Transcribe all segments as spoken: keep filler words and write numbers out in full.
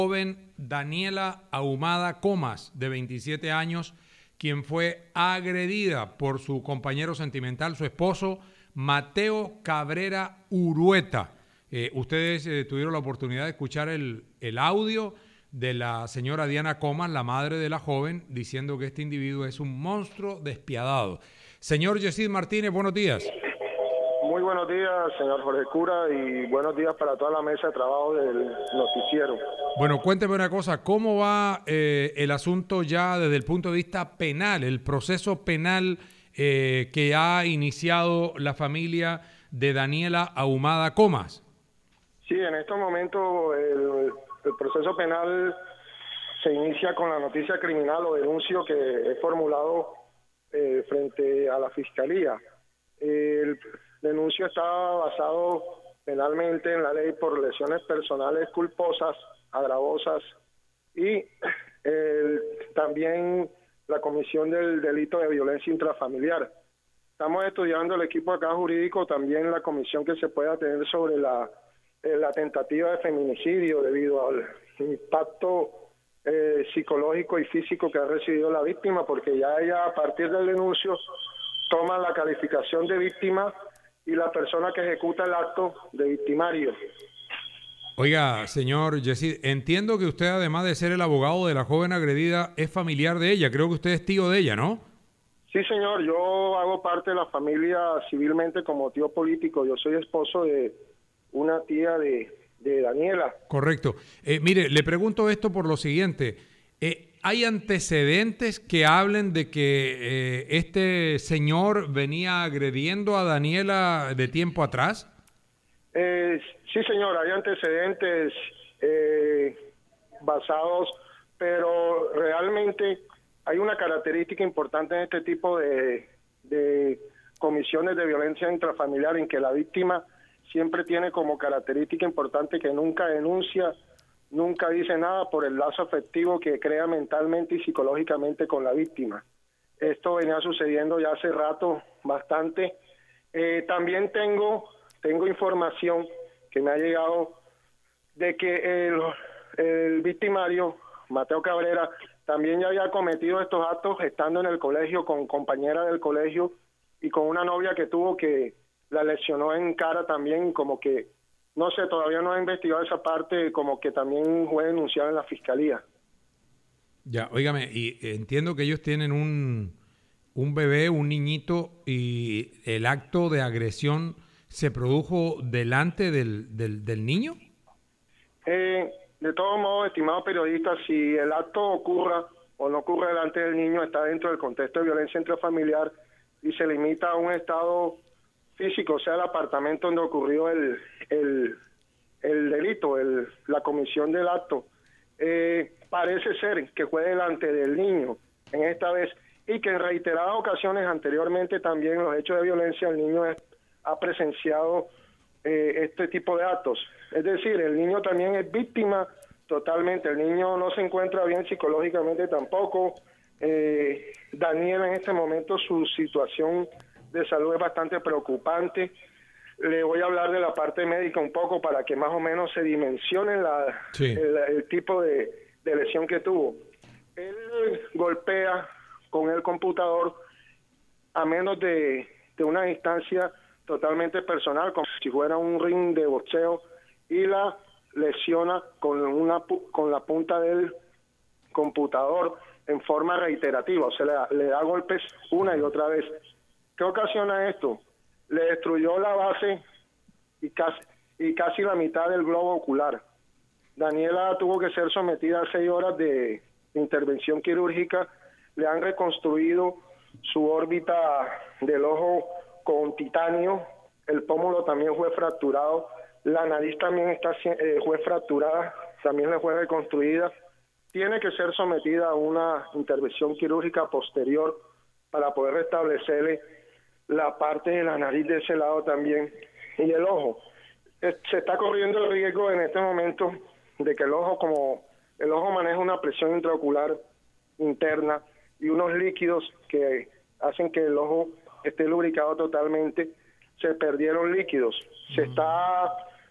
Joven Daniela Ahumada Comas, de veintisiete años, quien fue agredida por su compañero sentimental, su esposo, Mateo Cabrera Urueta. Eh, ustedes eh, tuvieron la oportunidad de escuchar el, el audio de la señora Diana Comas, la madre de la joven, diciendo que este individuo es un monstruo despiadado. Señor Yesid Martínez, buenos días. Muy buenos días, señor Jorge Cura, y buenos días para toda la mesa de trabajo del noticiero. Bueno, cuénteme una cosa, ¿cómo va eh, el asunto ya desde el punto de vista penal, el proceso penal eh, que ha iniciado la familia de Daniela Ahumada Comas? Sí, en estos momentos el, el proceso penal se inicia con la noticia criminal o denuncio que he formulado eh, frente a la Fiscalía. El denuncio está basado penalmente en la ley por lesiones personales culposas, agravosas y el, también la comisión del delito de violencia intrafamiliar. Estamos estudiando el equipo acá jurídico también la comisión que se pueda tener sobre la, eh, la tentativa de feminicidio debido al impacto eh, psicológico y físico que ha recibido la víctima, porque ya ella a partir del denuncio toma la calificación de víctima y la persona que ejecuta el acto de victimario. Oiga, señor Yesid, entiendo que usted, además de ser el abogado de la joven agredida, es familiar de ella. Creo que usted es tío de ella, ¿no? Sí, señor. Yo hago parte de la familia civilmente como tío político. Yo soy esposo de una tía de, de Daniela. Correcto. Eh, mire, le pregunto esto por lo siguiente. Eh, ¿Hay antecedentes que hablen de que eh, este señor venía agrediendo a Daniela de tiempo atrás? Eh, sí, señor, hay antecedentes eh, basados, pero realmente hay una característica importante en este tipo de, de comisiones de violencia intrafamiliar en que la víctima siempre tiene como característica importante que nunca denuncia, nunca dice nada por el lazo afectivo que crea mentalmente y psicológicamente con la víctima. Esto venía sucediendo ya hace rato bastante. Eh, también tengo... Tengo información que me ha llegado de que el, el victimario, Mateo Cabrera, también ya había cometido estos actos estando en el colegio con compañera del colegio y con una novia que tuvo que la lesionó en cara también, como que, no sé, todavía no ha investigado esa parte, como que también fue denunciado en la fiscalía. Ya, óigame, y entiendo que ellos tienen un, un bebé, un niñito, y el acto de agresión se produjo delante del, del, del niño. Eh, de todos modos, estimado periodista, si el acto ocurra o no ocurre delante del niño, está dentro del contexto de violencia intrafamiliar y se limita a un estado físico, o sea, el apartamento donde ocurrió el, el, el delito, el, la comisión del acto. Eh, parece ser que fue delante del niño en esta vez y que en reiteradas ocasiones anteriormente también los hechos de violencia el niño es ha presenciado eh, este tipo de actos. Es decir, el niño también es víctima totalmente. El niño no se encuentra bien psicológicamente tampoco. Eh, Daniel en este momento su situación de salud es bastante preocupante. Le voy a hablar de la parte médica un poco para que más o menos se dimensione la, sí. el, el tipo de, de lesión que tuvo. Él golpea con el computador a menos de, de una distancia totalmente personal, como si fuera un ring de boxeo, y la lesiona con una con la punta del computador en forma reiterativa, o sea, le da, le da golpes una y otra vez. ¿Qué ocasiona esto? Le destruyó la base y casi, y casi la mitad del globo ocular. Daniela tuvo que ser sometida a seis horas de intervención quirúrgica. Le han reconstruido su órbita del ojo con titanio, el pómulo también fue fracturado, la nariz también está eh, fue fracturada, también le fue reconstruida. Tiene que ser sometida a una intervención quirúrgica posterior para poder restablecerle la parte de la nariz de ese lado también y el ojo. Se está corriendo el riesgo en este momento de que el ojo, como el ojo maneja una presión intraocular interna y unos líquidos que hacen que el ojo esté lubricado totalmente, se perdieron líquidos. Se está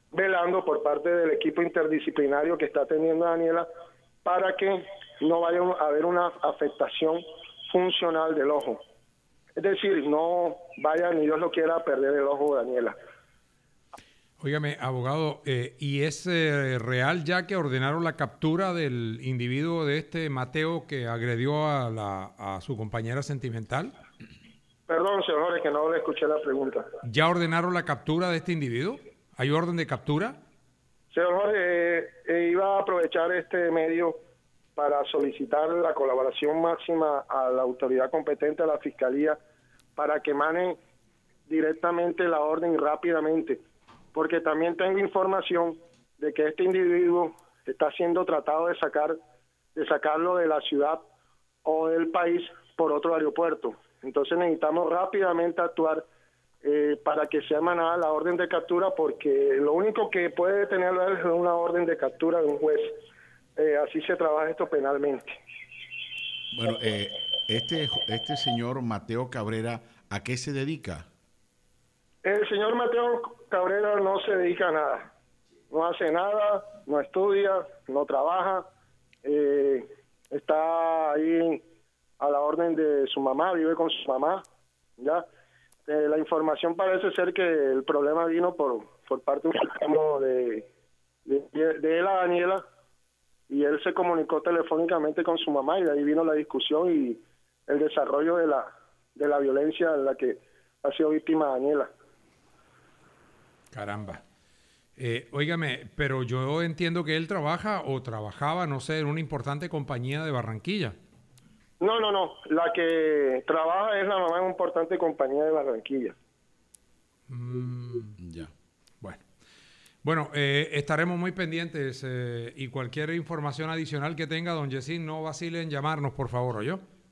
velando por parte del equipo interdisciplinario que está atendiendo a Daniela para que no vaya a haber una afectación funcional del ojo. Es decir, no vaya, ni Dios lo quiera, a perder el ojo de Daniela. Óigame, abogado, eh, ¿y es eh, real ya que ordenaron la captura del individuo de este Mateo que agredió a, la, a su compañera sentimental? Perdón, señor Jorge, que no le escuché la pregunta. ¿Ya ordenaron la captura de este individuo? ¿Hay orden de captura? Señor Jorge, eh, eh, iba a aprovechar este medio para solicitar la colaboración máxima a la autoridad competente, a la Fiscalía, para que emanen directamente la orden rápidamente, porque también tengo información de que este individuo está siendo tratado de sacar, de sacarlo de la ciudad o del país por otro aeropuerto. Entonces necesitamos rápidamente actuar eh, para que sea emanada la orden de captura, porque lo único que puede detenerlo es una orden de captura de un juez. Eh, así se trabaja esto penalmente. Bueno, eh, este, este señor Mateo Cabrera, ¿a qué se dedica? El señor Mateo Cabrera no se dedica a nada, no hace nada, no estudia, no trabaja, eh, está ahí a la orden de su mamá, vive con su mamá, ¿ya? Eh, la información parece ser que el problema vino por, por parte de, de, de él a Daniela, y él se comunicó telefónicamente con su mamá y de ahí vino la discusión y el desarrollo de la, de la violencia en la que ha sido víctima Daniela. Caramba. Eh, óigame, pero yo entiendo que él trabaja o trabajaba, no sé, en una importante compañía de Barranquilla. No, no, no. La que trabaja es la mamá de una importante compañía de Barranquilla. Mm, ya. Bueno. Bueno, eh, estaremos muy pendientes eh, y cualquier información adicional que tenga, don Yesid, no vacile en llamarnos, por favor, ¿oyó?